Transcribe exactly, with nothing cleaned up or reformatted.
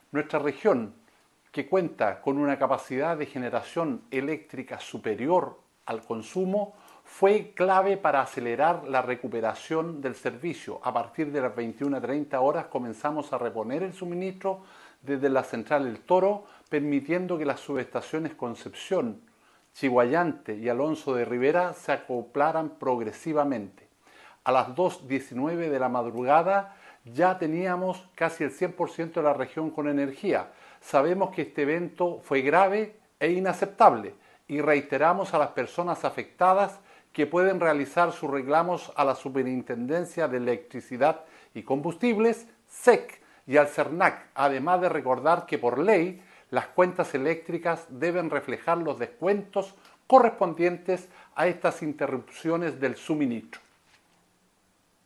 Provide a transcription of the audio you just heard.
Nuestra región, que cuenta con una capacidad de generación eléctrica superior al consumo, fue clave para acelerar la recuperación del servicio. A partir de las veintiuna treinta horas comenzamos a reponer el suministro desde la central El Toro, permitiendo que las subestaciones Concepción, Chiguayante y Alonso de Rivera se acoplaran progresivamente. A las dos diecinueve de la madrugada ya teníamos casi el cien por ciento de la región con energía. Sabemos que este evento fue grave e inaceptable y reiteramos a las personas afectadas que pueden realizar sus reclamos a la Superintendencia de Electricidad y Combustibles, S E C, y al CERNAC, además de recordar que por ley las cuentas eléctricas deben reflejar los descuentos correspondientes a estas interrupciones del suministro.